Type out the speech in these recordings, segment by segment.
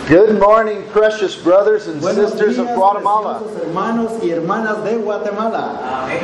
Good morning, precious brothers and Buenos sisters días, of Guatemala. preciosos hermanos y hermanas de Guatemala.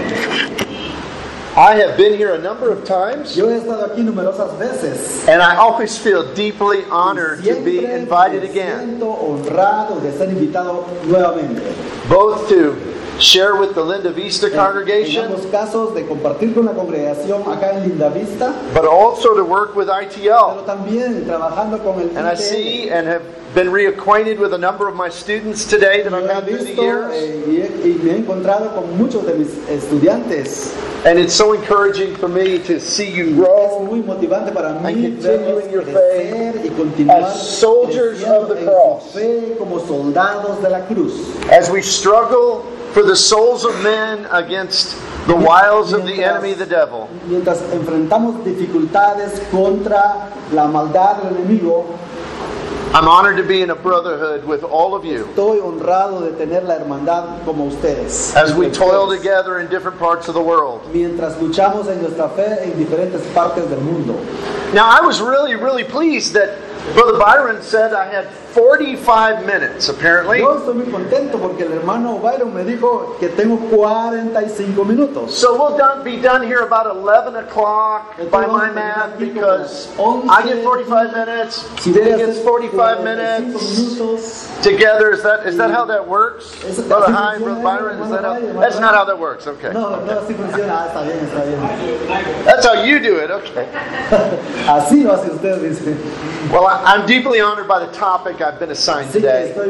I have been here a number of times, Yo he estado aquí numerosas veces. and I always feel deeply honored to be Siempre invited me again, siento honrado de ser invitado nuevamente. both to share with the Linda Vista En congregation, ambos casos de compartir con la congregación acá en Linda Vista, but also to work with pero ITL. también trabajando con el And I see and have been reacquainted with a number of my students today that I've Yo he had through the visto years. y me he encontrado con muchos de mis estudiantes. And it's so encouraging for me to see you Es grow muy motivante para mí and continue verlos in your crecer y continuar as soldiers of the creciendo en cross. su fe como soldados de la cruz. as we struggle for the souls of men against the wiles of the enemy, the devil. Mientras enfrentamos dificultades contra la maldad del enemigo, I'm honored to be in a brotherhood with all of you estoy honrado de tener la hermandad como ustedes. as we toil Ustedes. together in different parts of the world. Mientras luchamos en nuestra fe en diferentes partes del mundo. Now, I was really pleased that Brother Byron said I had 45 minutes, apparently. Yo estoy muy contento porque el hermano Byron me dijo que tengo 45 minutos. So we'll be done here about 11 o'clock by my math, because I get 45 minutes, Si he voy a gets hacer 45 45 minutes minutos. together. Is that how that works? Brother Hi, Brother funciona, Byron, is that how? hermano That's Byron. not how that works, okay. No, así funciona. Ah, está bien, está bien. That's how you do it, okay. Así lo hace usted, dice. Well, I'm deeply honored by the topic I've been assigned Así que today, estoy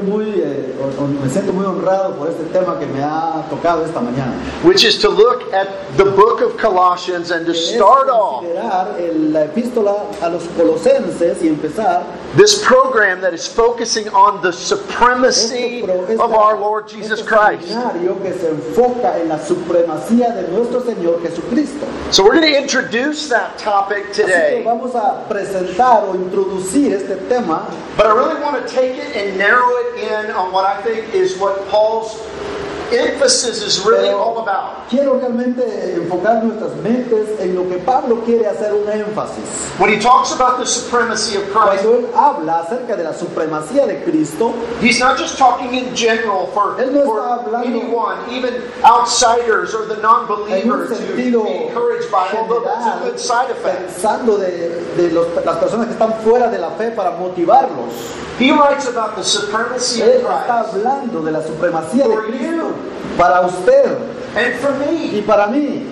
me siento muy honrado por este tema que me ha tocado esta mañana. which is to look at the book of Colossians and to Es start off considerar la epístola a los colosenses y empezar this program that is focusing on the supremacy of our Lord Jesus Christ. seminario que se enfoca en la supremacía de nuestro Señor Jesucristo. So we're going to introduce that topic Así que today, vamos a presentar o introducir este tema, but I really want to take it and narrow it in on what I think is what Paul's emphasis is really all about. quiero realmente enfocar nuestras mentes en lo que Pablo quiere hacer un énfasis. When he talks about the supremacy of Christ, Cuando él habla acerca de la supremacía de Cristo, he's not just talking in general for Él no está hablando anyone, even outsiders or the en un non-believers, to sentido be encouraged by it, although that's a general, good side effect. pensando de las personas que están fuera de la fe para motivarlos. He writes about the supremacy Él of está Christ hablando de la supremacía de For Cristo you. para usted and for y me para mí,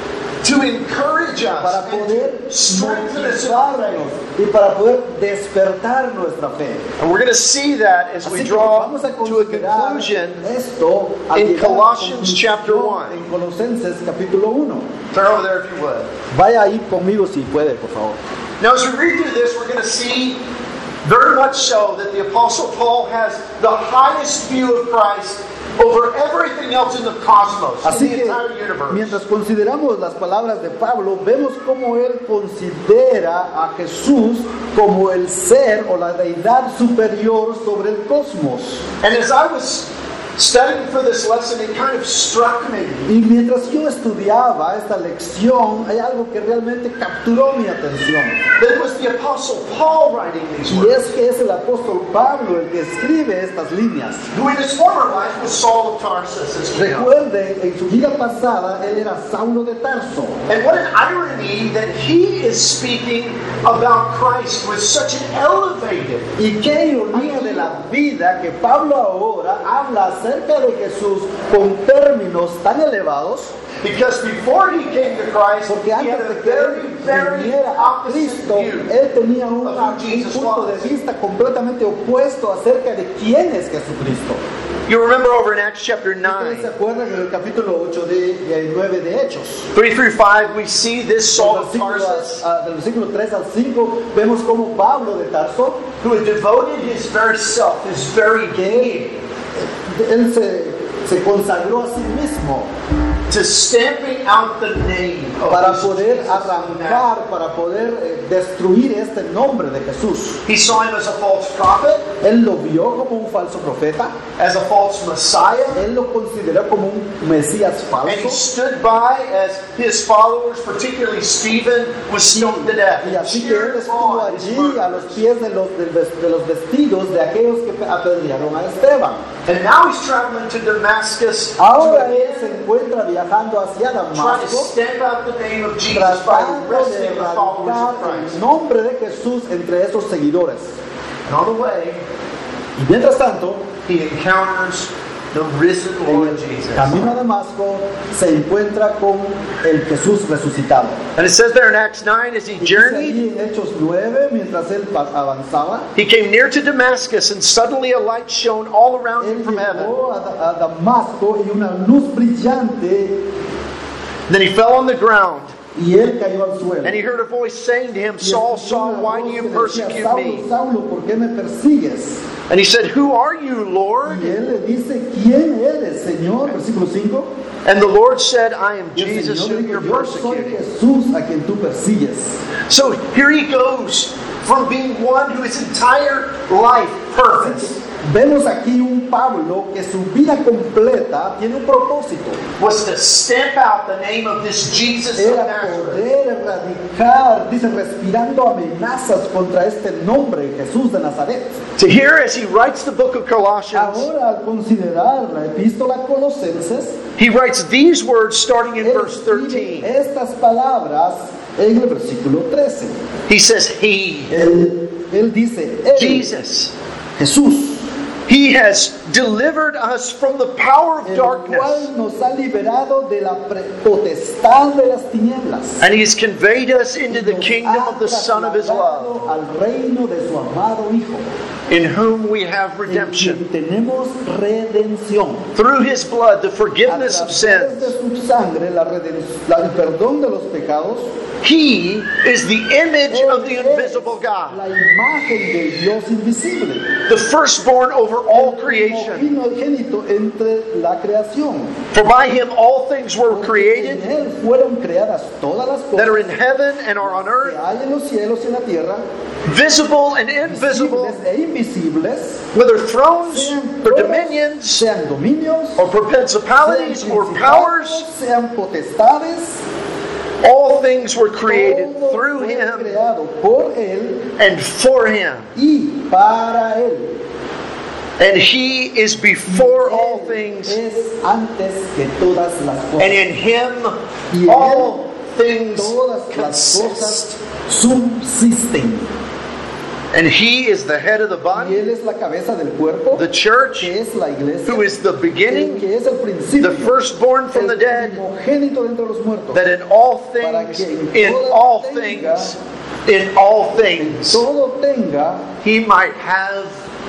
to encourage para us and poder to strengthen us in our motivarnos faith. y para poder despertar nuestra fe. And we're going to see that as we Así que draw vamos a to a considerar conclusion esto al in llegar a la Colossians chapter conclusión 1. en Colosenses capítulo 1. Turn over there if you would. Vaya ahí conmigo si puede, por favor. Now, as we read through this, we're going to see very much so that the Apostle Paul has the highest view of Christ over everything else in the cosmos, Así in the que entire universe. mientras consideramos las palabras de Pablo, vemos cómo él considera a Jesús como el ser o la deidad superior sobre el cosmos. And as I was studying for this lesson, it kind of struck me Y mientras yo estudiaba esta lección, hay algo que realmente capturó mi atención. that it was the Apostle Paul writing these Y words, es que es el apóstol Pablo el que escribe estas líneas. who in his former life was Saul of Tarsus, as we know. Recuerden, en su vida pasada, él era Saulo de Tarso. And what an irony that he is speaking about Christ with such an elevated. Y qué ironía de la vida que Pablo ahora habla acerca de Jesús con términos tan elevados, Because before he came to Christ, porque he had antes a de que very, él very viniera a opposite Cristo, view. él tenía un of who Jesus punto de was. vista completamente opuesto acerca de quién es Jesucristo. You remember over in Acts chapter Ustedes 9, se acuerdan en el capítulo 8 de 9 de Hechos. 3 through 5, we see this Saul of Del Tarsus, versículo 3 al 5 vemos como Pablo de Tarso, who had devoted his very self, his very being, él se consagró a sí mismo to stamping out the name of para this poder Jesus of Nazareth. arrancar, para poder destruir este nombre de Jesús. He saw him as a false prophet, Él lo vio como un falso profeta, as a false Messiah, él lo consideró como un Mesías and he falso. stood by as his followers, particularly Stephen, was stoned to death. Y así que él Cheered estuvo on his allí a los murderers. pies de los vestidos de aquellos que apedrearon a Esteban. And now he's traveling to Damascus Ahora to él se encuentra viajando hacia try to Damasco, stamp out the name of Jesus by tratando de arresting the followers of erradicar Christ. el nombre de Jesús entre esos seguidores. And on the way, Y mientras tanto, he encounters the risen Lord Jesus. camino a Damasco, se encuentra con el Jesús resucitado. And it says there in Acts 9, as he Y dice journeyed, allí en Hechos 9, mientras él avanzaba, he came near to Damascus, and suddenly a light shone all around him él from heaven. llegó a Damasco y una luz brillante, Then he fell on the ground, y él cayó al suelo. and he heard a voice saying to him, Y Saul, escuchó Saul, una why do voz you que decía, persecute Saulo, me? Saulo, ¿por qué me persigues? And he said, Who are you, Lord? Y él le dice, ¿quién eres, Señor? Versículo 5. And the Lord said, I am Y el Jesus Señor whom dijo, you're yo soy persecuting. Jesús a quien tú persigues. So here he goes from being one who his entire life purpose Vemos aquí un Pablo que su vida completa tiene un propósito. was to stamp out the name of this Jesus of Era Nazareth. poder erradicar, dice, respirando amenazas contra este nombre, Jesús de Nazaret. To hear as he writes the book of Colossians, Ahora, al considerar la epístola a Colosenses, he writes these words starting in él verse escribe 13. estas palabras en el versículo 13. He says, He, Él dice, él, Jesus, Jesús, He has delivered us from the power of el darkness, cual nos ha liberado de la potestad de las tinieblas. and He has conveyed us into the Nos kingdom ha of the Son of His love, trasladado al reino de su amado Hijo, in whom we have en redemption. quien tenemos redención. Through His blood, the A forgiveness of través de sins. su sangre, el perdón de los pecados. He is the image Él of the es invisible God, la imagen del Dios invisible. the firstborn over all El creation. primogénito entre la creación. For by Him all things were Porque created, en él fueron creadas todas las that are cosas in heaven and are on que earth, hay en los cielos y en la tierra, visible and invisible, visibles e invisibles, whether thrones sean or tronos, dominions sean dominios, or principalities sean or principados, powers. sean potestades. All things were created Todo through fue Him creado por él and for Him. y para él. And He is before all Él things, es antes que todas las and cosas. in Him Y en all things Todas las consist. cosas subsisten. And He is the head of the Y body, él es la cabeza del cuerpo, the church, que es la iglesia, who is the beginning, que es el principio, the firstborn from the el dead, primogénito de entre los muertos, that in all para things, que in all things, in all things, todo tenga He might have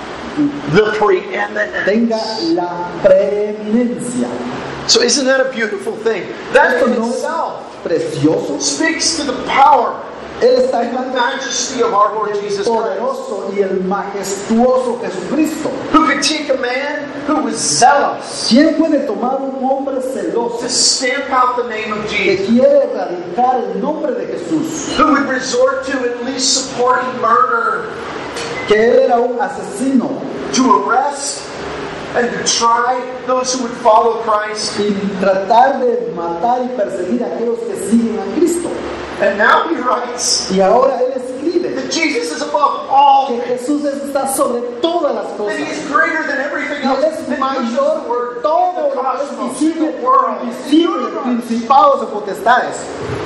the preeminence. tenga la preeminencia. So isn't that a beautiful thing? That Esto in no es itself precioso. speaks to the power Él está and the hablando majesty of our Lord del Jesus Christ, poderoso y el majestuoso Jesucristo. who could take a man who was zealous ¿Quién puede tomar un hombre to celoso stamp out the name of que Jesus, quiere erradicar el nombre de Jesús? who would resort to at least supporting murder, Que él era un asesino to arrest and to try those who would follow Christ? y tratar de matar y perseguir a aquellos que siguen a Cristo. And now he writes Y ahora él escribe that Jesus is above all, que Jesús está sobre todas las that cosas. he is greater than everything Y else, él es that mayor the word por todo the lo que es cosmos, visible, the world, invisible, principados o potestades.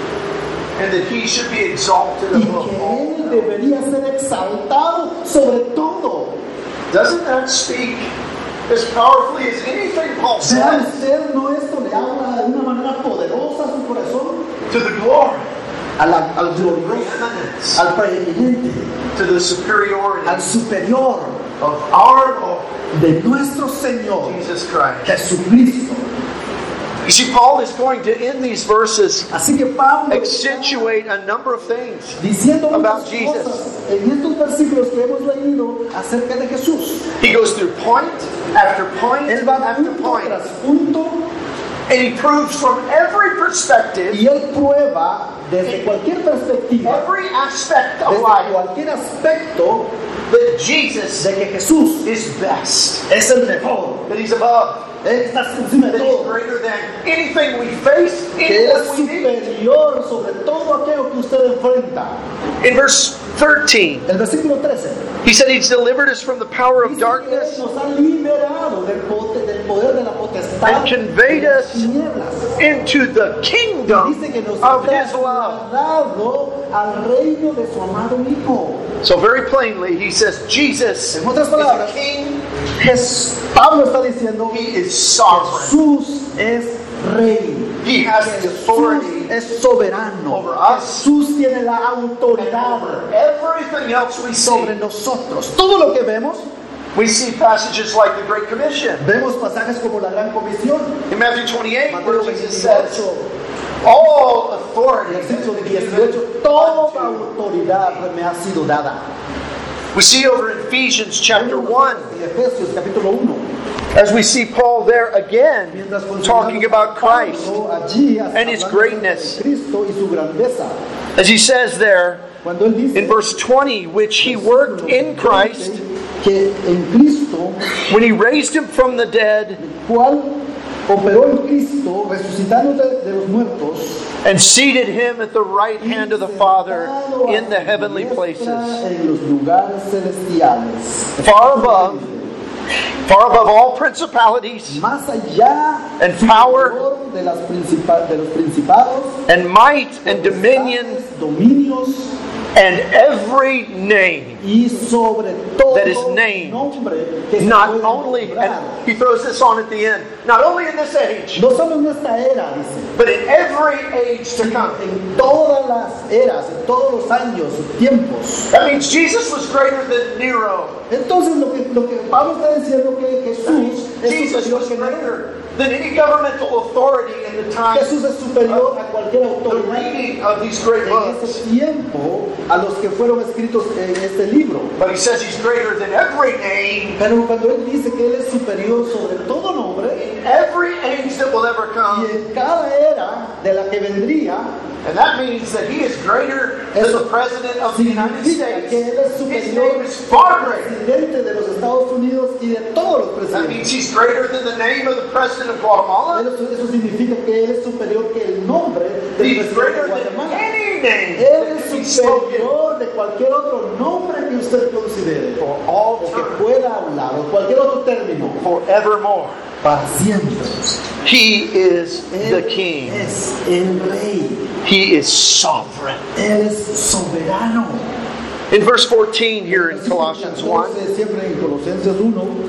and that he should be exalted Y above que all. él debería ser exaltado sobre todo. Doesn't that speak as powerfully as anything Paul ¿Será says usted no esto le habla de una manera poderosa a su corazón? to the glory, Al glorioso, preeminence, al preeminente, to the superiority al superior of our Lord de nuestro Señor Jesus Christ? Jesucristo. You see, Paul is going to end these verses Así que Pablo accentuate a number of things diciendo about muchas Jesus. cosas en estos versículos que hemos leído acerca de Jesús. He goes through point after point Él va after punto point, tras punto And he proves from every perspective, Y Él prueba desde cualquier perspectiva, every aspect of desde life, cualquier aspecto, that Jesus de que Jesús is best, es el mejor. that he's above, Él está encima de that he's todo. greater than anything we face, Que Él es anything we need. superior sobre todo aquello que usted enfrenta. In verse 13, El versículo 13. he said he's delivered us from the power of Dice que Él darkness nos ha liberado del poder de la potestad and conveyed de las us tinieblas. into the kingdom Dice que nos ha of his love. trasladado al reino de su amado Hijo. So very plainly, he says Jesus En otras is a palabras, king, Pablo está diciendo he is sovereign. Jesús es rey. He has the authority Jesús es soberano. over us Jesús tiene la and autoridad over everything else we sobre see. nosotros. Todo lo que vemos, We see passages like the Great Commission. vemos pasajes como la Gran Comisión. In Matthew 28, Mateo where Jesus says, 28, all authority has versículo been given 18, toda unto autoridad me ha sido dada. We see over in Ephesians chapter 1, En Efesios capítulo 1. as we see Paul there again, Mientras talking about Christ, Pablo allí and his hablando greatness. de Cristo y su grandeza. as he says there Cuando él dice in verse 20, which he worked in Christ que en Cristo, when he raised him from the dead cual operó en Cristo, resucitando de los muertos, and seated him at the right hand of the Father in the heavenly places, en los lugares celestiales, far above all principalities más allá and power de los principados, and might and dominion dominios and every name y sobre todo that is named, nombre que se not puede only, nombrar. and he throws this on at the end, not only in this age, No solo en esta era, dice, but in every age to come. en todas las eras, en todos los años, tiempos. That means Jesus was greater than Nero. Entonces lo que Pablo está diciendo que Jesús es Jesus superior was que Nerón. greater than any governmental authority in the time Jesús es superior a cualquier of the autoridad reading of these great en books. ese tiempo a los que fueron escritos en este libro. But he says he's greater than every name, Pero cuando él dice que él es superior sobre todo nombre, in every age that will ever y come. en cada era de la que vendría, And that means that he is greater than the President of the United significa States. que él es His superior name is far al greater. presidente de los Estados Unidos y de todos los That presidentes. means he's greater than the name of the President of Guatemala. Eso significa que él es superior que el nombre del He's presidente de greater than Guatemala. any name Él that es can be spoken superior de cualquier otro nombre que usted considere for all o que time, pueda hablar o cualquier otro término forevermore. para siempre. He is the Él King. es el rey. He is sovereign. Él es soberano. In verse 14 here in Colossians 1, Siempre en Colosenses 1.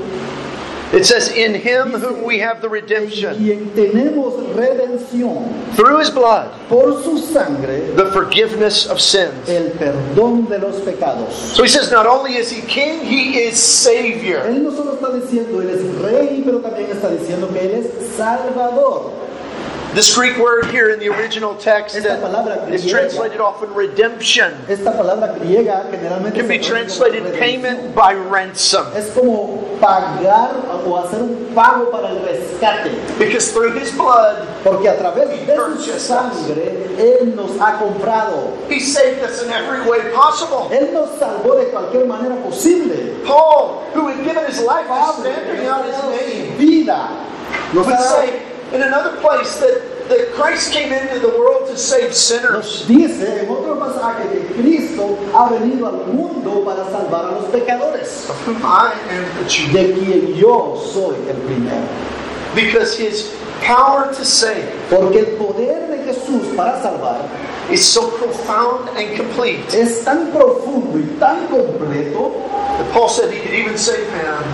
it says, in him whom we have the redemption, Quien tenemos redención through his blood, por su sangre, the forgiveness of sins. el perdón de los pecados. So he says, not only is he king, he is Savior. Él no solo está diciendo él es rey, pero también está diciendo que él es salvador. This Greek word here in the original text Esta palabra that is griega, translated often redemption esta palabra griega generalmente can be se traduce como translated redención. payment by ransom. Es como pagar o hacer un pago para el rescate, Because through his blood, porque a través de su sangre él nos ha comprado. he saved us in every way possible. Él nos salvó de cualquier manera posible. Paul, who had given his life for stamping out his name, Vida. Nos would ha dado say in another place that Christ came into the world to save sinners. Nos dice en otro pasaje que Cristo ha venido al mundo para salvar a los pecadores, Of whom I am the chief. de quien yo soy el primero. Because his power to save Porque el poder de Jesús para salvar is so profound and complete es tan profundo y tan completo that Paul said he could even save him.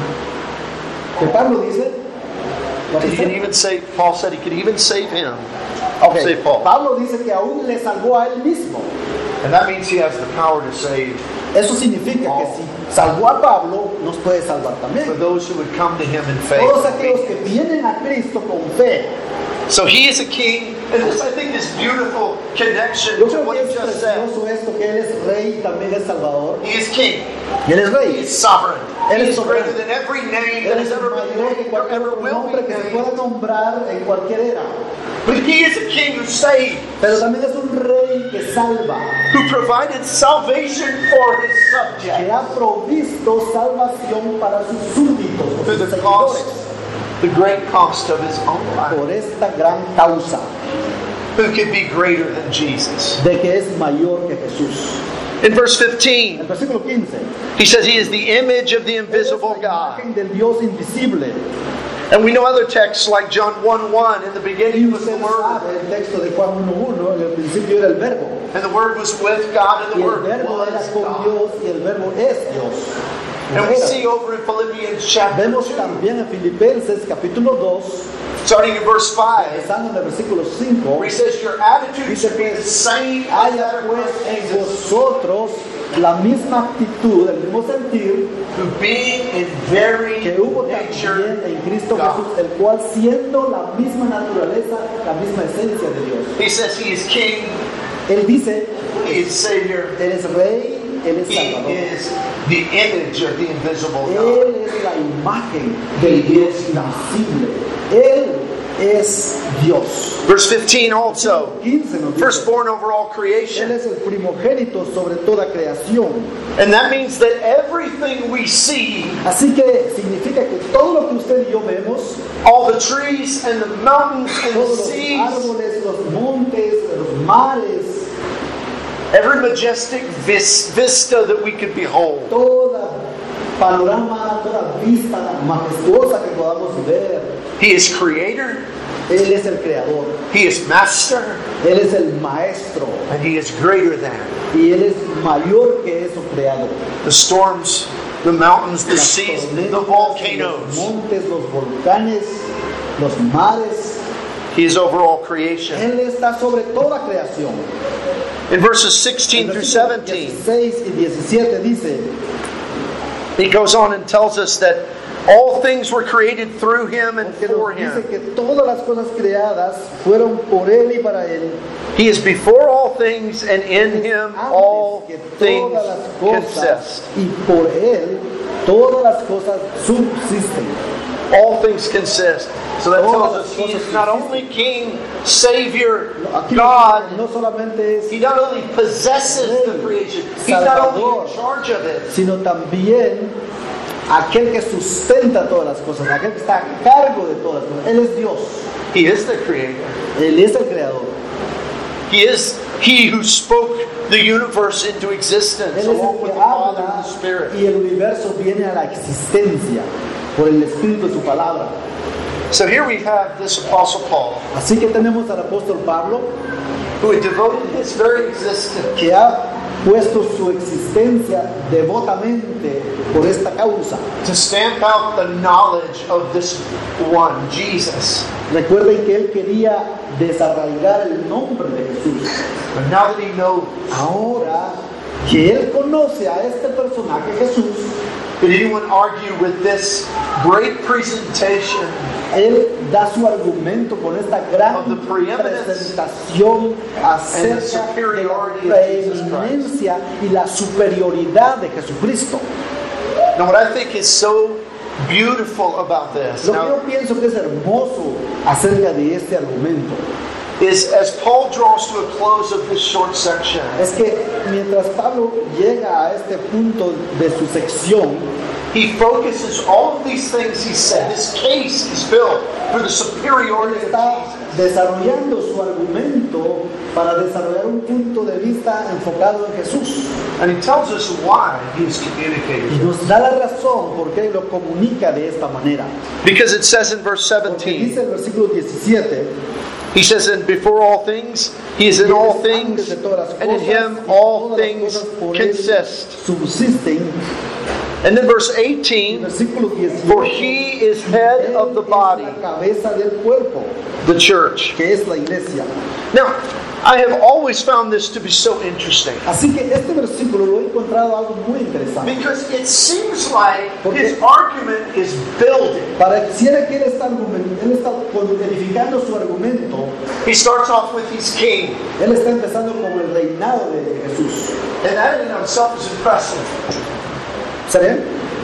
que Pablo dice, He could even save, Paul said he could even save him. okay, Save Paul. Pablo dice que aún le salvó a él mismo. And that means he has the power to save Eso significa que si salvó a Pablo, nos puede salvar for también. those who would come to him in faith. Todos aquellos que vienen a Cristo con fe. So he is a king, and this, I think, this beautiful connection Yo to creo what que he es just said. precioso esto, que Él es rey y también es salvador. He is king. Y Él es He rey. is sovereign. Él He es is greater soberano. than every name Él that es has ever mayor been que named or cualquier ever otro will nombre be que se named. pueda nombrar en cualquier era. But He is a King who saves, Pero también es un rey que salva, who provided salvation for His que subjects ha provisto salvación para sus súbditos, o through sus the seguidores, the great cost of His own life. por esta gran causa Who could be greater than Jesus? de que es mayor que Jesús. In verse En 15, el versículo 15, He says He is the image of the Él es invisible la God. imagen del Dios invisible. And we know other texts like John 1:1, in the Y beginning was the usted Word, sabe el texto de Juan 1:1, en el principio era el verbo. and the Word was with God, and Y the el Word verbo era was con God. Dios y el verbo es Dios. And we Era. see over in Philippians chapter Vemos 2, también en Filipenses capítulo 2, starting in verse 5, empezando en el versículo 5, where He says, Your attitude dice should be the pues, same as that haya of pues Christ en Jesus, vosotros la misma actitud, el mismo sentir who being in very que hubo nature también en Cristo God. Jesús, el cual siendo la misma naturaleza, la misma esencia de Dios. He says He is King, Él dice, He is Savior, Él es Rey, Él es He Salvador. is the image of the invisible God. Él es la imagen del Dios invisible. Él es Dios. Verse 15 also, 15 nos dice, firstborn over all Él creation. es el primogénito sobre toda creación. And that means that everything we see, Así que significa que todo lo que usted y yo vemos, all the trees and the mountains and the todos los seas, árboles, los montes, los mares, every majestic vista that we could behold, toda panorama, toda vista majestuosa que podamos ver, He is creator, Él es el creador, He is master, Él es el maestro and He is greater than y Él es mayor que eso creado. the storms, the mountains, the Las seas, tormentas, the los volcanoes. montes, los volcanes, los mares. He is over all creation. Él está sobre toda creación. In verses En 16 through versículos 17, 16 y 17 dice, he goes on and tells us that all things were created through Him and porque for nos dice Him. que todas las cosas creadas fueron por Él y para Él. He is before all things, and in Him all Antes que things todas las cosas consist. y por Él todas las cosas subsisten. All things consist. So that tells Todas us las He cosas is not consisten. only King, Savior, Aquí God. no solamente es He not only possesses the creation, He's not only in charge of it. sino también aquel que sustenta todas las cosas, aquel que está a cargo de todas las cosas. Él es Dios, He is the Creator. Él es el creador. He is He who spoke the universe into existence Él es along el with que the Father habla and the Spirit. y el universo viene a la existencia por el Espíritu de su palabra. So here we have this Apostle Paul, Así que tenemos al apóstol Pablo who had devoted his very existence que ha puesto su existencia devotamente por esta causa. to stamp out the knowledge of this one, Jesus. Recuerden que él quería desarraigar el nombre de Jesús. But now that he knows, Ahora que él conoce a este personaje Jesús, could anyone argue with this great presentation él da su argumento con esta gran Of the preeminence presentación acerca and the superiority de la of Jesus Christ. preeminencia y la superioridad de Jesucristo. Now, what I think is so beautiful about this Lo que yo now, pienso que es hermoso acerca de este argumento is as Paul draws to a close of this short section, es que mientras Pablo llega a este punto de su sección, he focuses all of these things he said. This case is built for the superiority of está Jesus. desarrollando su argumento para desarrollar un punto de vista enfocado en Jesús. And he tells us why he's Y communicated. nos da la razón por qué lo comunica de esta manera. Because it says in verse Porque 17, dice el versículo 17, he says, and before all things, he is in all things, antes de todas las and in cosas, him y all todas las things cosas por él consist. subsisten. And then verse El 18, versículo 18, for he is head of the Él body, es la cabeza del cuerpo, the church. que es la iglesia. Now, I have always found this to be so interesting. Así que este versículo lo he encontrado algo muy interesante. Because it seems like Porque- his argument is building. Pareciera que él está edificando su argumento. He starts off with he's king. Él está empezando como el reinado de Jesús. And that in itself is impressive. ¿Está bien?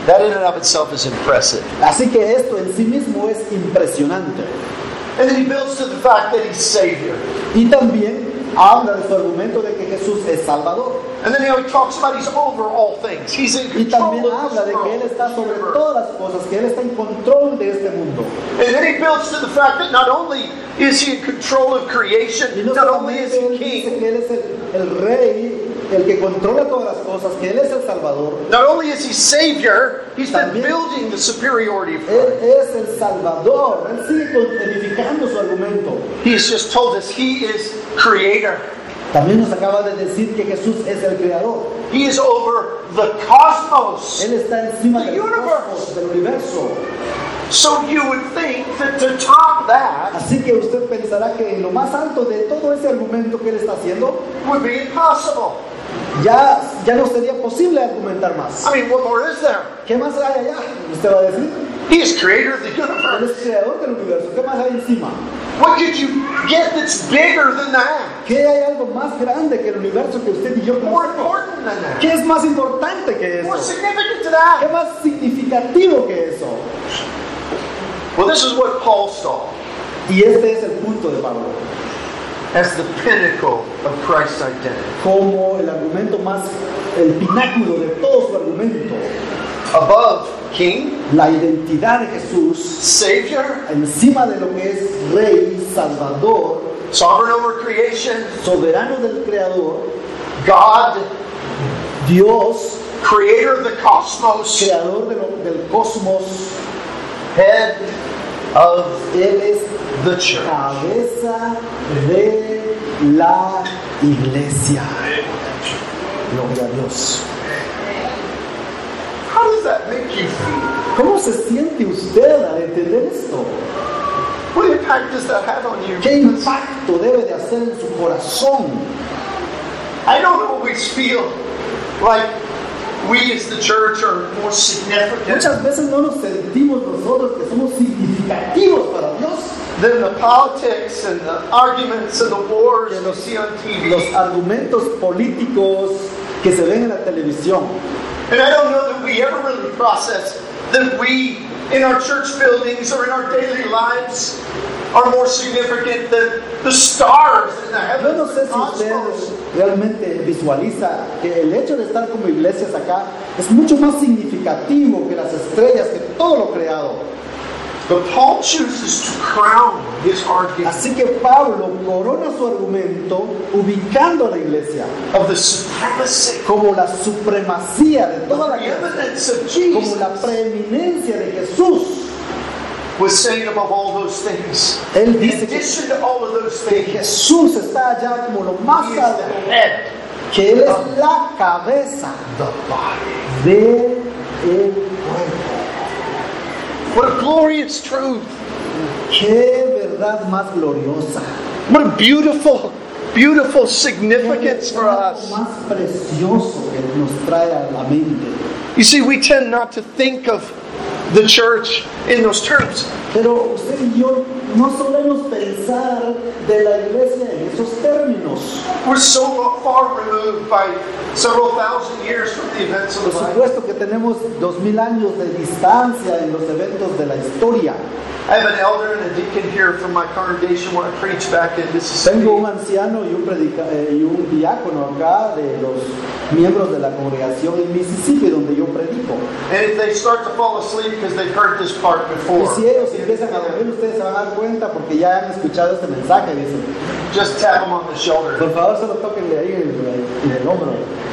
That in and of itself is impressive. Así que esto en sí mismo es impresionante. And then he builds to the fact that he's Savior. Y también habla de su argumento de que Jesús es Salvador. And then he talks about he's over all things. He's in Y también control of habla this de que Él world. está sobre todas las cosas, que Él está en control de este mundo. And then he builds to the fact that not only is he in control of creation, Y no not only is solamente he Él dice king, que Él es el rey, el que controla todas las cosas, que Él es el Salvador. not only is he Savior, he's been También building the superiority of Él Christ. es el Salvador. Él sigue edificando su argumento. He's just told us he is Creator. También nos acaba de decir que Jesús es el Creador. He is over the cosmos. Él está encima The del universe. cosmos, del universo. So you would think that to top that Así que usted pensará que en lo más alto de todo ese argumento que Él está haciendo, would be impossible. ya no sería posible argumentar más. I mean, what more is there? ¿Qué más hay allá? Usted va a decir. He is Creator of the Él universe. es creador del universo. ¿Qué más hay encima? What could you get that's bigger than that? ¿Qué hay algo más grande que el universo que usted y yo More conocemos? important than that? ¿Qué es más importante que More eso? significant to ¿Qué that? más significativo que eso? Well, this is what Paul saw Y este es el punto de Pablo. as the pinnacle of Christ's identity. Como el argumento más, el pináculo de todo su argumento. Above King, La identidad de Jesús, Savior, encima de lo que es Rey, Salvador, sovereign over creation, soberano del Creador, God, Dios, Creator of the cosmos, Creador del cosmos. head of Él es the church. cabeza de la iglesia. Gloria a Dios. How does that make you feel? ¿Cómo se siente usted al entender esto? What impact does that have on you? ¿Qué impacto debe de hacer en su corazón? I don't always feel like we as the church are more significant Muchas veces no nos sentimos nosotros que somos significativos para Dios. than the politics and the arguments and the wars Que we see on los TV. argumentos políticos que se ven en la televisión. And I don't know that we ever really process that we, in our church buildings or in our daily lives, are more significant than the stars in the Yo heavens. no sé si usted realmente visualiza que el hecho de estar como iglesias acá es mucho más significativo que las estrellas, que todo lo creado. But Paul chooses to crown his argument Así que Pablo corona su argumento ubicando a la iglesia of the supremacy, como la supremacía de toda la the iglesia, eminence of como la Jesus, preeminencia de Jesús. was saying above all those things. Él In dice que addition to all of those things, Jesús está allá como lo más he is alto, the head, que Él es la cabeza the body. de el cuerpo. What a glorious truth. Qué verdad más gloriosa. What a beautiful, beautiful Qué significance for verdad us. más precioso que nos trae a la mente. You see, we tend not to think of the church in those terms. Pero usted y yo no solemos pensar de la iglesia en esos términos. We're so far removed by several thousand years from the events of Por the Bible. supuesto que tenemos 2000 años de distancia en los eventos de la historia. I have an elder and a deacon here from my congregation where I preach back in Mississippi. Tengo un anciano y un diácono acá de los miembros de la congregación en Mississippi donde yo predico. And if they start to fall asleep because they've heard this part Y before, si ellos empiezan a dormir, ustedes se van a dar cuenta porque ya han escuchado este mensaje. Dicen, just tap them on the shoulder. por favor, solo tóquenle ahí en el hombro.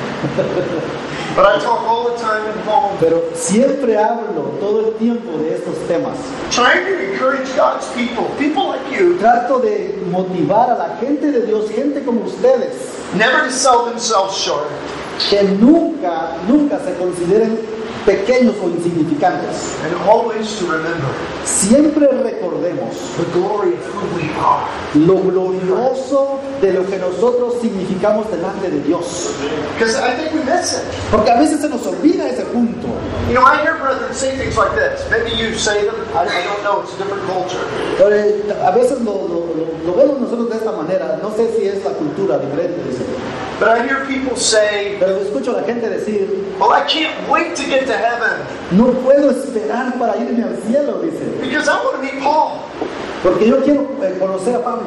But I talk all the time at home, Pero siempre hablo todo el tiempo de estos temas. trying to encourage God's people, people like you, Trato de motivar a la gente de Dios, gente como ustedes, never to sell themselves short. que nunca se consideren pequeños o insignificantes. And always to remember Siempre recordemos the glory of who we are. lo glorioso de lo que nosotros significamos delante de Dios. Because I think we miss it. Porque a veces se nos olvida ese punto. You know, I hear brethren say things like this. Maybe you say them. I don't know. It's a different culture. A veces lo vemos nosotros de esta manera. No sé si es la cultura diferente, dice. But I hear people say, Pero escucho a la gente decir, well, I can't wait to get to to heaven No puedo esperar para irme al cielo, dice. because I want to meet Paul, Porque yo quiero conocer a Pablo.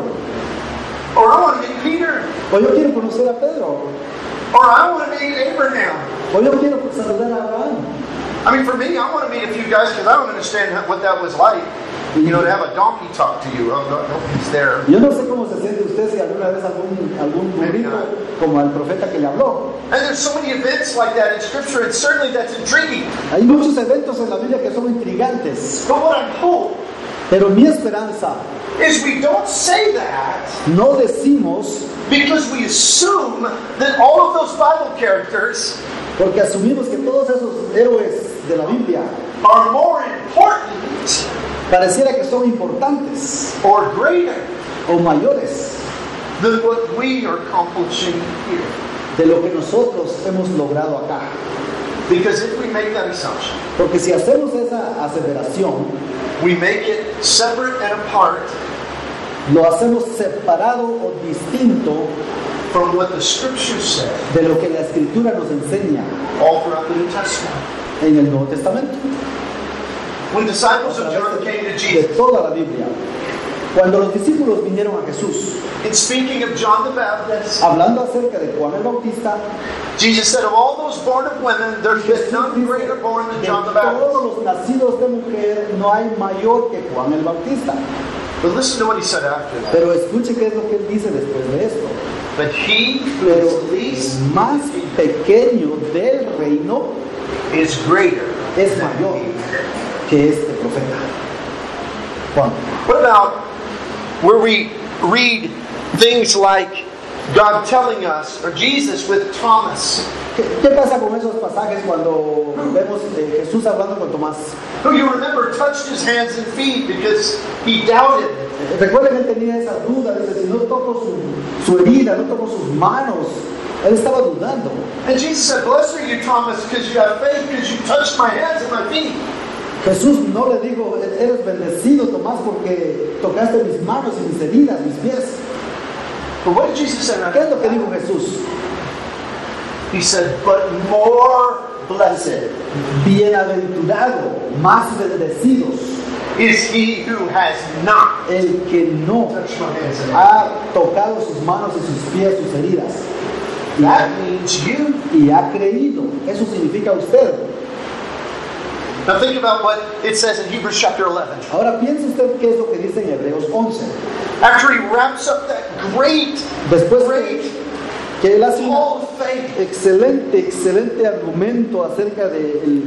or I want to meet Peter, O yo quiero conocer a Pedro. or I want to meet Abraham. O yo quiero saludar a Abraham. I mean, for me, I want to meet a few guys because I don't understand what that was like. You know, to have a donkey talk to you. Oh, no, he's there. Yo no sé cómo se siente usted si alguna vez algún burrito como al profeta que le habló. And there's so many events like that in Scripture, and certainly that's intriguing. Hay muchos eventos en la Biblia que son intrigantes. But what I hope Pero mi esperanza, is we don't say that no decimos, because we assume that all of those Bible characters porque asumimos que todos esos héroes de la Biblia are more important pareciera que son importantes or greater o mayores than what we are accomplishing here. de lo que nosotros hemos logrado acá. Because if we make that assumption, Porque si hacemos esa aseveración, we make it separate and apart lo hacemos separado o distinto from what the Scriptures say de lo que la Escritura nos enseña all throughout the New Testament. en el Nuevo Testamento. When disciples A of John través came to de Jesus, toda la Biblia. Cuando los discípulos vinieron a Jesús, in speaking of John the Baptist, hablando acerca de Juan el Bautista, Jesus said, of all those born of women, there's been Jesús none dice, greater born than de John the Baptist. todos los nacidos de mujer no hay mayor que Juan el Bautista. But listen to what he said after that. Pero escuche qué es lo que él dice después de esto. But he who Pero is least el más pequeño del reino is greater es than mayor he. que este profeta. Juan. What about where we read things like God telling us, or Jesus with Thomas, ¿Qué pasa con esos pasajes cuando vemos Jesús hablando con Tomás? who you remember touched his hands and feet because he doubted. Recuerden que él tenía esa duda, dice, si no toco su herida, no toco sus manos, él estaba dudando. And Jesus said, blessed are you, Thomas, because you have faith, because you touched my hands and my feet. Jesús no le dijo, eres bendecido, Tomás, porque tocaste mis manos y mis heridas, mis pies. But what did Jesus say? ¿Qué es lo que dijo Jesús? He said, but more blessed Bienaventurado, más bendecidos, is he who has not el que no touched my hands and ha tocado sus manos y sus pies, sus heridas, that means you. y ha creído. Eso significa usted. Now think about what it says in Hebrews chapter 11. Ahora piense usted qué es lo que dice en Hebreos 11. After he wraps up that great Después great que él hace un hall of faith, excelente argumento acerca de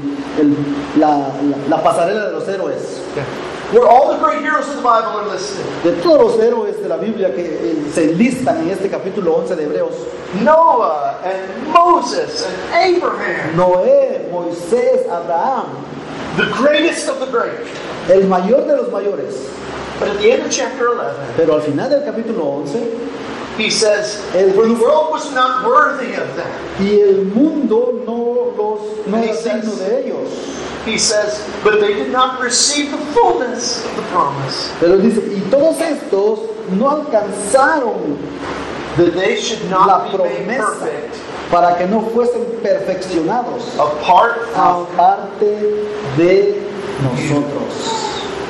la pasarela de los héroes. where all the great heroes of the Bible are listed. De todos los héroes de la Biblia que se enlistan en este capítulo 11 de Hebreos. Noah and Moses and Abraham, Noé, Moisés, Abraham, the greatest of the great. el mayor de los mayores. But at the end of chapter 11, Pero al final del capítulo 11, he says, Él for the dice- world was not worthy of them. y el mundo no And he era digno says- de ellos. He says, but they did not receive the fullness of the promise, Pero él dice, y todos estos no alcanzaron that they should la not be made promesa perfect para que no fuesen perfeccionados apart from. aparte de nosotros.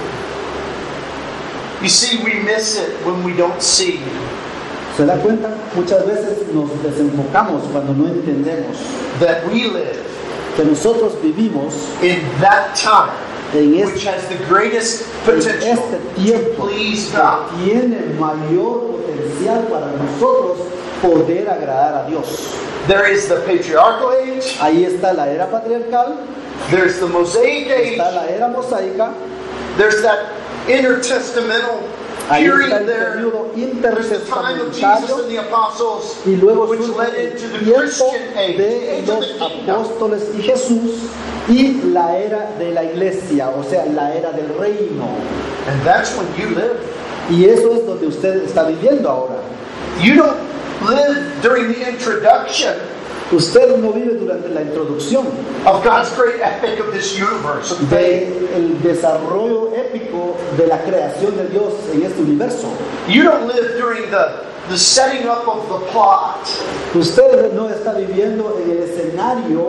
You see, we miss it when we don't see ¿Se da cuenta? Muchas veces nos desenfocamos cuando no entendemos that we live que nosotros vivimos in that time en which has the greatest potential este to tiempo please que God. tiene mayor potencial para nosotros poder agradar a Dios. There is the patriarchal age, Ahí está la era patriarcal, there's the Mosaic age, está la era mosaica, there's that intertestamental ahí está period el there, periodo there's the time of Jesus intertestamentario and the apostles, y luego which surge led el into the tiempo Christian age, the de age of los the kingdom. apóstoles y Jesús y la era de la iglesia, o sea, la era del reino. And that's when you live. Y eso es donde usted está viviendo ahora. You don't live during the introduction Usted no vive durante la introducción of God's great epic of this universe of faith. del desarrollo épico de la creación de Dios en este universo. You don't live during the setting up of the plot. Usted no está viviendo en el escenario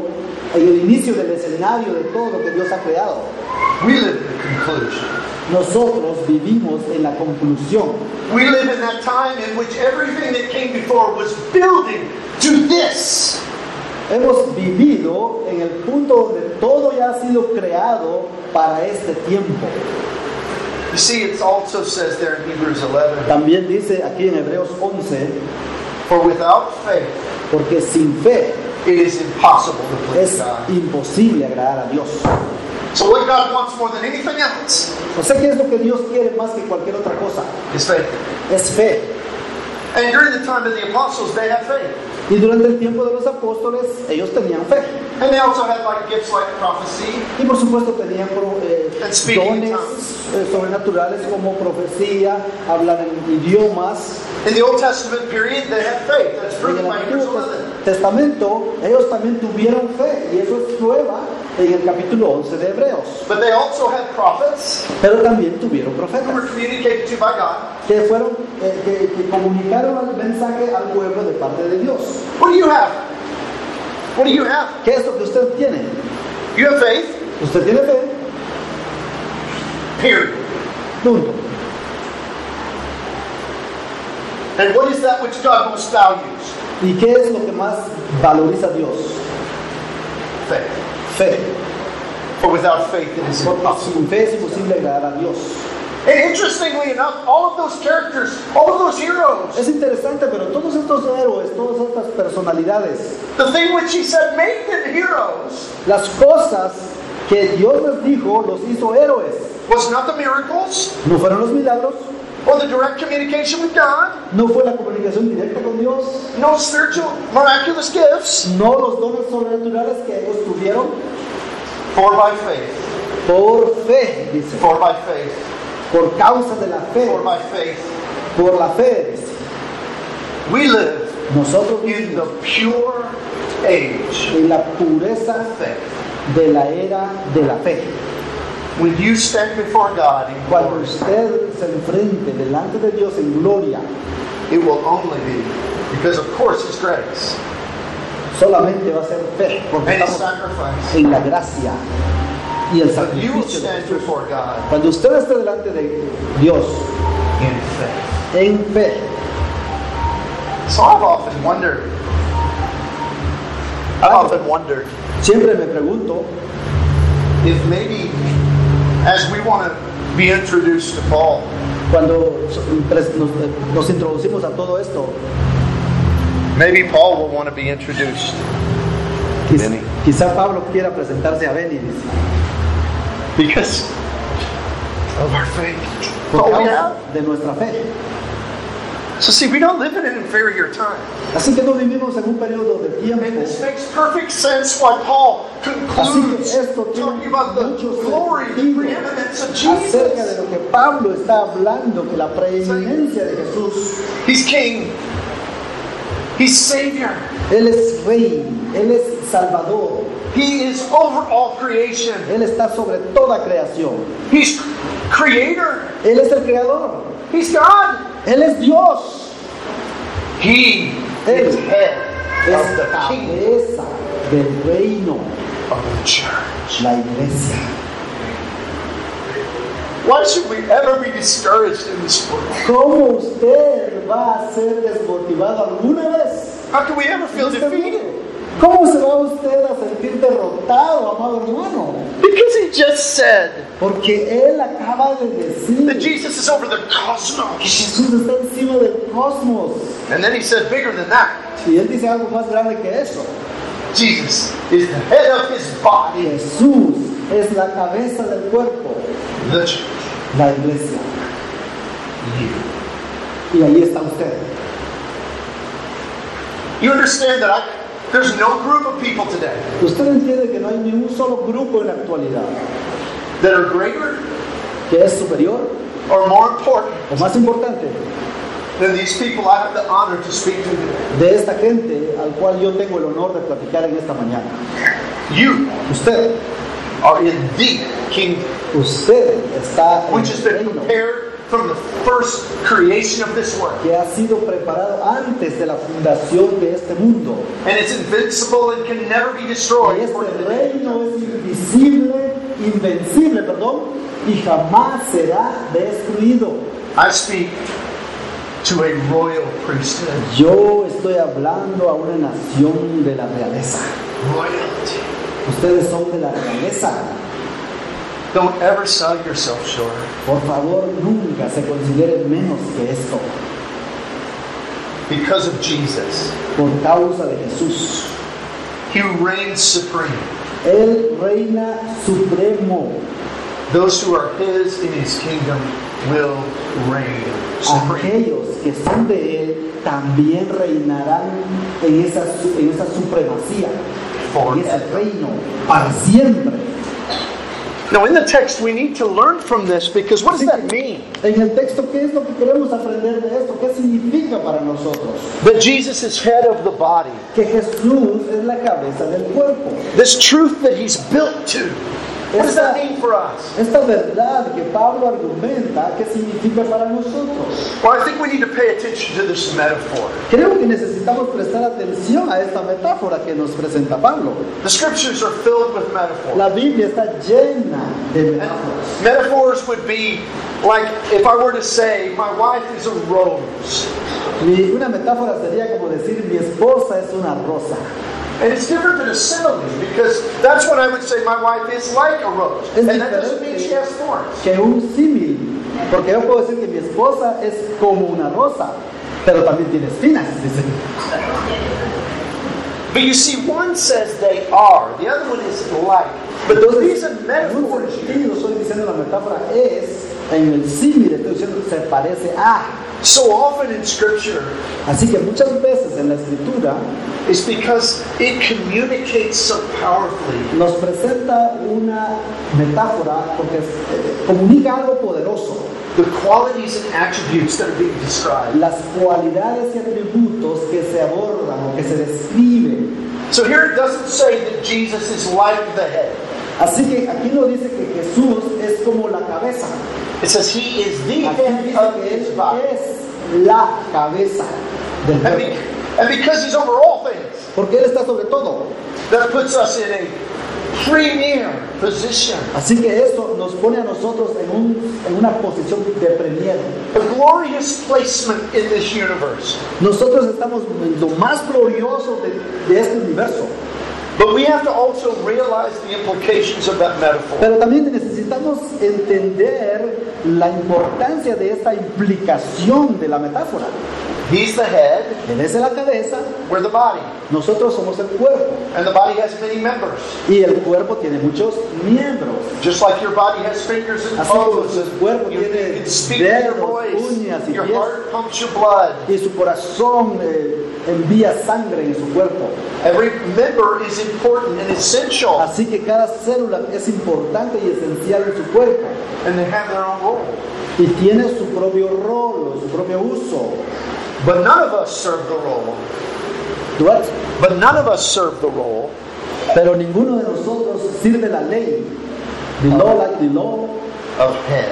en el inicio del escenario de todo lo que Dios ha creado. We live in the conclusion. Nosotros vivimos en la conclusión. We live in that time in which everything that came before was building to this. Hemos vivido en el punto donde todo ya ha sido creado para este tiempo. You see, it also says there in Hebrews 11, También dice aquí en Hebreos 11, for without faith porque sin fe it is impossible to please es God. imposible agradar a Dios. So what God wants more than anything else O sea, ¿qué es lo que Dios quiere más que cualquier otra cosa? is faith. Es fe. And during the time of the apostles, they had faith. Y durante el tiempo de los apóstoles, ellos tenían fe. And they also had like gifts like prophecy. Y por supuesto tenían And speaking in dones tongues. sobrenaturales como profecía, hablar en idiomas. In the Old Testament period, they had faith. That's En proven el by Hebrews Antiguo 11. Testamento, ellos también tuvieron fe. Y eso es prueba en el capítulo 11 de Hebreos. But they also had prophets Pero también tuvieron who were profetas communicated to by God. que fueron, que comunicaron el mensaje al pueblo de parte de Dios. What do you have? What do you have? ¿Qué es lo que usted tiene? You have faith, Usted tiene fe, period. punto. And what is that which God most values? ¿Y qué es lo que más valoriza a Dios? Faith. Fe. For without faith it is Porque impossible. sin fe es imposible agradar a Dios. And interestingly enough, all of those characters, all of those heroes, Es interesante, pero todos estos héroes, todas estas personalidades, the thing which he said made them heroes las cosas que Dios les dijo, los hizo héroes. was not the miracles No fueron los milagros, or the direct communication with God, no fue la comunicación directa con Dios, no spiritual miraculous gifts, no los dones sobrenaturales que ellos tuvieron. for by faith, Por fe, dice. for by faith, Por causa de la fe. for by faith. Por la fe, dice. We live Nosotros in the vivimos pure age en la pureza of faith. de la era de la fe. When you stand before God in Cuando glory, usted se enfrente delante de Dios en gloria, it will only be because, of course, His grace solamente va a ser fe, porque and His estamos sacrifice. en la gracia y el But you will sacrificio de stand Jesús. before God Cuando usted esté delante de Dios in faith. en fe, So I've often wondered siempre me pregunto if maybe as we want to be introduced to Paul, cuando nos introducimos a todo esto, maybe Paul will want to be introduced. quizá Pablo quiera presentarse a Beni, dice, Because of our faith. por Oh, causa yeah. de nuestra fe. So see, we don't live in an inferior time. Así que no vivimos en un periodo de tiempo. And this makes perfect sense why Paul concludes Así que esto tiene talking about the mucho glory, the sentido preeminence of acerca de Jesus. lo que Pablo está hablando, que la preeminencia de Jesús. He's King. He's Savior. Él es Rey, Él es Salvador, He is over all creation. Él está sobre toda creación. He's Creator. Él es el Creador, He's God. Él es Dios, He Él is head es of the kingdom cabeza del reino, of the church. la iglesia. Why should we ever be discouraged in this world? ¿Cómo usted va a ser desmotivado alguna vez? How can we ever feel en este defeated? mundo? ¿Cómo se va usted a sentir derrotado, amado hermano? Because he just said Porque Él acaba de decir that Jesus is over the que cosmos. Jesús está encima del cosmos. And then he said, bigger than that, Y Él dice algo más grande que eso. Jesus is the head of his body, Jesús es la cabeza del cuerpo, the church. la iglesia. You. Y ahí está usted. You understand that there's no group of people today Usted entiende que no hay ni un solo grupo en la actualidad that are greater que es superior or more important o más importante than these people I have the honor to speak to today. de esta gente al cual yo tengo el honor de platicar en esta mañana. You Usted, are in the kingdom, usted está en which has el been reino prepared from the first creation of this world. que ha sido preparado antes de la fundación de este mundo. And it's invincible and can never be Y destroyed. este reino es invencible, y jamás será destruido. I speak to a royal priesthood. Yo estoy hablando a una nación de la realeza. Royalty. Ustedes son de la realeza. Don't ever sell yourself short. Por favor, nunca se consideren menos que esto. Because of Jesus, Por causa de Jesús. He reigns supreme. Él reina supremo. Those who are His in His kingdom will reign supreme. Aquellos que son de Él también reinarán en esa supremacía, en ese reino, para siempre. Now, in the text, we need to learn from this because what does that mean? En el texto, ¿qué es lo que queremos aprender de esto? ¿Qué significa para nosotros? That Jesus is head of the body. Que Jesús es la cabeza del cuerpo. This truth that He's built to. What does that mean for us? Esta verdad que Pablo argumenta, ¿qué significa para nosotros? Well, I think we need to pay attention to this metaphor. Creo que necesitamos prestar atención a esta metáfora que nos presenta Pablo. The scriptures are filled with metaphors. La Biblia está llena de metáforas. Metaphors would be like if I were to say, my wife is a rose. Y una metáfora sería como decir, mi esposa es una rosa. And it's different than a simile because that's when I would say my wife is like a rose. Es And that doesn't mean she has thorns. que un símil, porque yo puedo decir que mi esposa es como una rosa, pero también tiene espinas, dice. But you see, one says they are, the other one is like. But the reason En un metaphors sentido estoy diciendo la metáfora es, en el símil estoy diciendo se parece a. so often in Scripture Así que muchas veces en la escritura is because it communicates so powerfully nos presenta una metáfora porque comunica algo poderoso. the qualities and attributes that are being described. Las cualidades y atributos que se abordan o que se describen. So here it doesn't say that Jesus is like the head. Así que aquí no dice que Jesús es como la cabeza. It says He is the Aquí head dice of que His Él body. es la cabeza del And, cuerpo. and because He's over all things, Porque Él está sobre todo. that puts us in a premier position. Así que eso nos pone a nosotros en una posición de premier. A glorious placement in this universe. Nosotros estamos en lo más glorioso de este universo. But we have to also realize the implications of that metaphor. Pero también necesitamos entender la importancia de esta implicación de la metáfora. He's the head, Él es la cabeza, we're the body. nosotros somos el cuerpo. And the body has many members. Y el cuerpo tiene muchos miembros. Just like your body has fingers and Así como toes. su cuerpo You tiene can speak with your dedos, voice. uñas y Your pies. heart pumps your blood. Y su corazón envía sangre en su cuerpo. Every member is important and essential. Así que cada célula es importante y esencial en su cuerpo. And they have their own role. Y tiene su propio rol, su propio uso. But none of us serve the role. What? But none of us serve the role Pero ninguno de nosotros sirve la ley. The law, like the law, of head.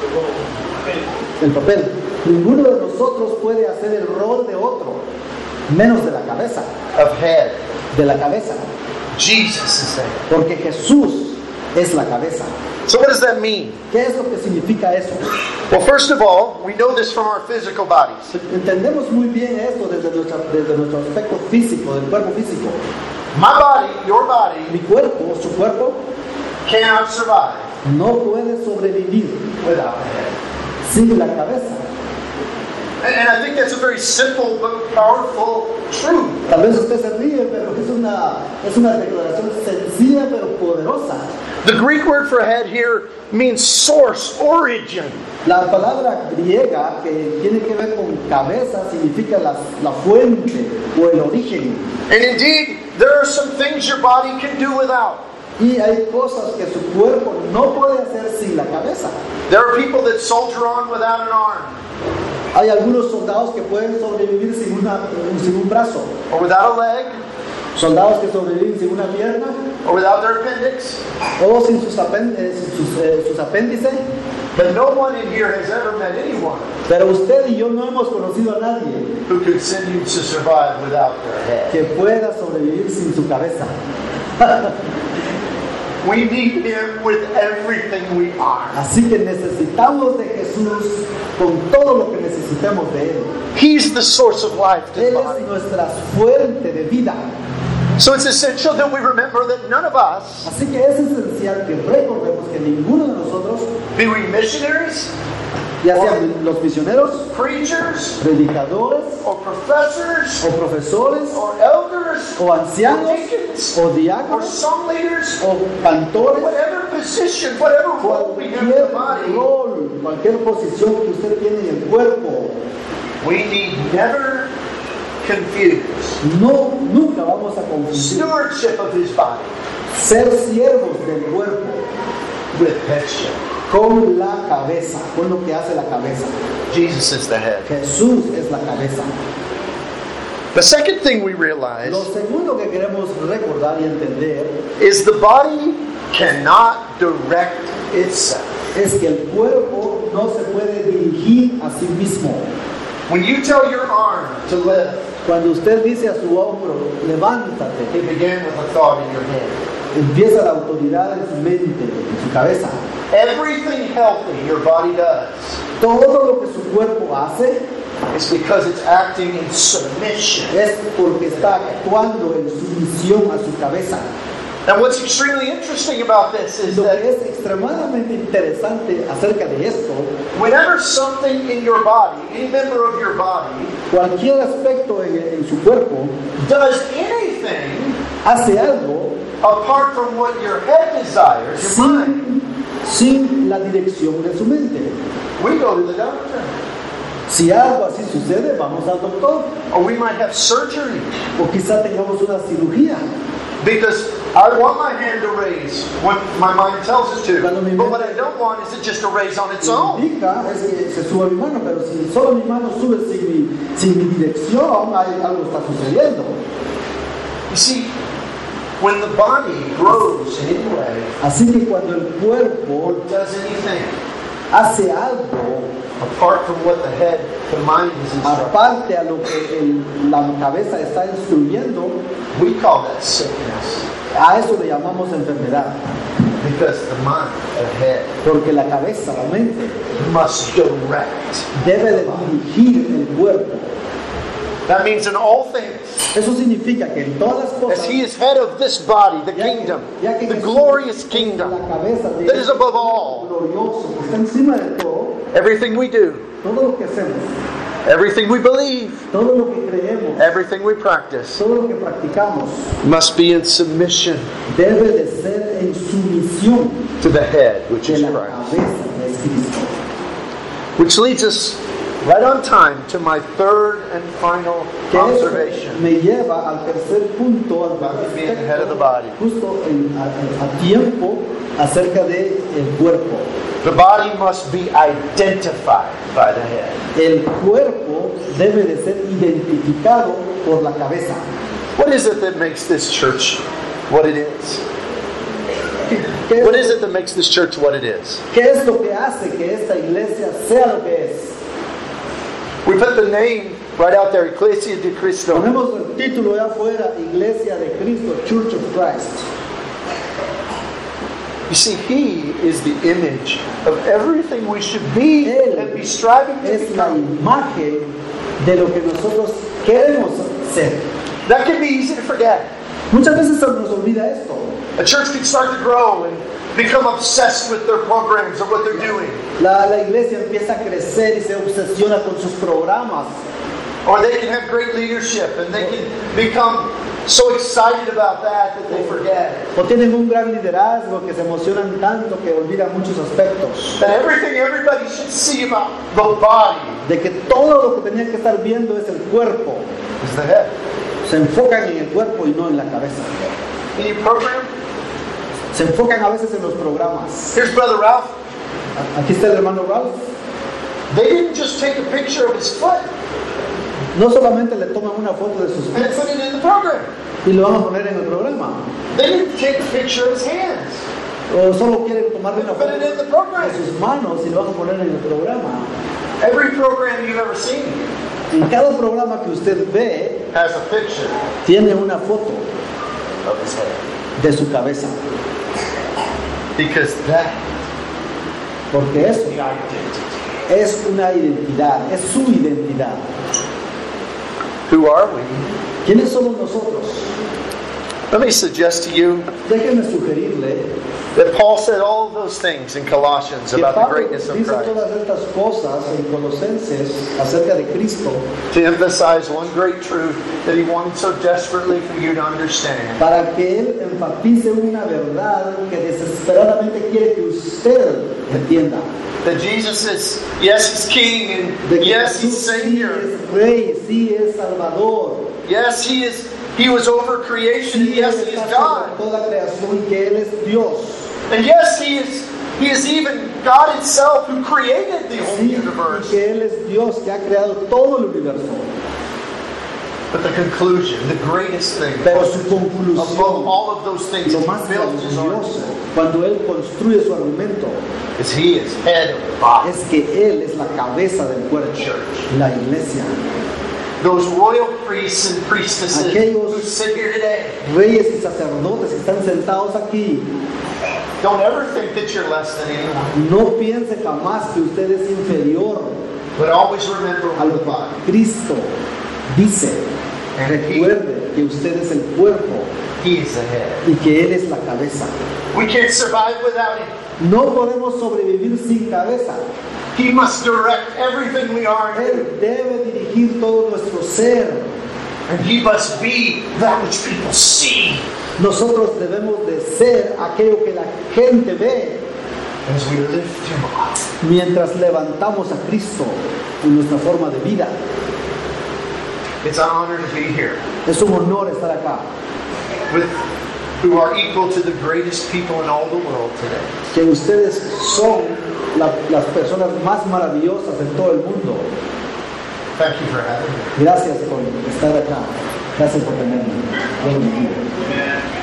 el papel. Ninguno de nosotros puede hacer el rol de otro, menos de la cabeza. Of head. De la cabeza. Jesus is head. Porque Jesús es la cabeza. So what does that mean? ¿Qué es lo que significa eso? Well, first of all, we know this from our physical bodies. Entendemos muy bien esto desde nuestro aspecto físico, del cuerpo físico. My body, your body, Mi cuerpo, su cuerpo, cannot survive no puede sobrevivir without the head. sin la cabeza. And I think that's a very simple but powerful truth. Tal vez usted se ríe, pero es una declaración sencilla pero poderosa. The Greek word for head here means source, origin. La palabra griega que tiene que ver con cabeza significa la fuente o el origen. And indeed, there are some things your body can do without. Y hay cosas que su cuerpo no puede hacer sin la cabeza. There are people that soldier on without an arm, Hay algunos soldados que pueden sobrevivir sin un brazo, or without a leg, soldados que sobreviven sin una pierna, or without their appendix. o sin sus apéndices. But no one in here has ever met anyone Pero usted y yo no hemos conocido a nadie who continued to survive without their head. que pueda sobrevivir sin su cabeza. We need Him with everything we are. Así que necesitamos de Jesús con todo lo que necesitemos de Él. He's the source of life to the Él body. es nuestra fuente de vida. So it's essential that we remember that none of us, Así que es esencial que recordemos que ninguno de nosotros, be we missionaries, ya sean los misioneros, preachers, predicadores, or professors, o profesores, or elders, o or ancianos, deacons, o or diáconos, song leaders, o cantores, whatever position, whatever role we have in the cualquier body, rol, cualquier posición que usted tiene en el cuerpo, we need never confuse nunca vamos a confundir stewardship of His body ser siervos del cuerpo with headship. con la cabeza, con lo que hace la cabeza. Jesus is the head. Jesús es la cabeza. The second thing we realize Lo segundo que queremos recordar y entender is the body cannot direct itself. es que el cuerpo no se puede dirigir a sí mismo. When you tell your arm to lift, Cuando usted dice a su hombro, levántate, it began with a thought in your head. empieza la autoridad en su mente, en su cabeza. Everything healthy your body does Todo lo que su cuerpo hace is because it's acting in submission. es porque está actuando en sumisión a su cabeza. And what's extremely interesting about this is Lo that que es extremadamente interesante acerca de esto, whenever something in your body, any member of your body, cualquier aspecto en su cuerpo does anything hace algo apart from what your head desires, your mind, sin la dirección de su mente. we go to the doctor. Si algo así sucede, vamos al doctor. Or we might have surgery. O quizá tengamos una cirugía. Because I want my hand to raise when my mind tells it to. Cuando mi But what mente- I don't want is it just to raise on its Lo own. que indica es que se sube mi mano, pero si solo mi mano sube sin mi dirección, algo está sucediendo. You see, when the body grows in any way, Así que cuando el or cuerpo does anything hace algo apart from what the head, the mind is instructed, aparte a lo que la cabeza está instruyendo, we call that sickness. a eso le llamamos enfermedad. Because the mind, the head, Porque la cabeza, la mente, must direct. debe de dirigir el cuerpo. That means in all things, Eso significa que en todas las as cosas, He is head of this body, the ya que- kingdom, ya que the Jesús glorious es kingdom, la cabeza de that is above all. glorioso, que está encima de todo, everything we do, todo lo que hacemos, everything we believe, todo lo que creemos, everything we practice, todo lo que practicamos, must be in submission debe de ser en sumisión to the head, which de is la Christ. cabeza, que es Cristo. Which leads us right on time to my third and final Que eso observation. me lleva al tercer punto, al About being the head of the body. justo a tiempo acerca de el cuerpo. The body must be identified by the head. El cuerpo debe de ser identificado por la cabeza. What is it that makes this church what it is? ¿Qué What es, is it that makes this church what it is? qué es lo que hace que esta iglesia sea lo que es? We put the name right out there, Iglesia de Cristo. Ponemos el título de afuera, Iglesia de Cristo, Church of Christ. You see, He is the image of everything we should be and be striving to Es la become. imagen de lo que nosotros queremos ser. That can be easy to forget. Muchas veces se nos olvida esto. A church can start to grow and become obsessed with their programs or what they're doing. La iglesia empieza a crecer y se obsesiona con sus programas. Or they can have great leadership and they can become so excited about that they forget O tienen un gran liderazgo que se emocionan tanto que olvidan muchos aspectos. that everything everybody should see about the body De que todo lo que tenían que estar viendo es el cuerpo. is the head. Se enfocan en el cuerpo y no en la cabeza. Any program? Se enfocan a veces en los programas. Here's Brother Ralph. Aquí está el hermano Ralph. They didn't just take a picture of his foot No solamente le toman una foto de sus and pies put it in the program. y lo van a poner en el programa. They didn't take a picture of his hands O solo quieren tomarle una Put foto it in the de program. sus manos y lo van a poner en el programa. Every program you've ever seen En cada programa que usted ve, has a picture tiene una foto of his head. de su cabeza. Because that Porque is eso the identity. es una identidad, es su identidad. Who are we? ¿Quiénes somos nosotros? Let me suggest to you Déjenme sugerirle that Paul said all of those things in Colossians que about the Pablo greatness of dice Christ todas estas cosas en Colosenses acerca de Cristo to emphasize one great truth that he wanted so desperately for you to understand. para que Él enfatice una verdad que desesperadamente quiere que usted entienda. That Jesus is, yes, he's King, and De que yes, he's Jesús sí Savior. es Rey, sí es Salvador. Yes, he was over creation, and Sí, yes, Él he is está God. sobre toda creación y que Él es Dios. And yes, he is even God himself who created the whole Sí, y universe. que Él es Dios que ha creado todo el universo. But the conclusion, the greatest thing, Pero su above conclusión, all of those things, lo he más built his grandioso, argument, cuando Él construye su argumento, is he is head of the body. es que Él es la cabeza del cuerpo, la iglesia. Those royal priests and priestesses Aquellos- who sit here today, Reyes y sacerdotes que están sentados aquí, don't ever think that you're less than anyone, no piense jamás que usted es inferior but always remember a lo the body. que Cristo dice. And Recuerde que usted es el cuerpo he is the head. y que Él es la cabeza. We can't survive without him. No podemos sobrevivir sin cabeza. He must direct everything we are and do. Él debe dirigir todo nuestro ser. And he must be that which people see Nosotros debemos de ser aquello que la gente ve as we lift him up. mientras levantamos a Cristo en nuestra forma de vida. It's an honor to be here Es un honor estar acá. with who are equal to the greatest people in all the world today. Que ustedes son las personas más maravillosas en todo el mundo. Thank you for having me. Gracias por estar acá. Gracias por tenerme. Dios los bendiga.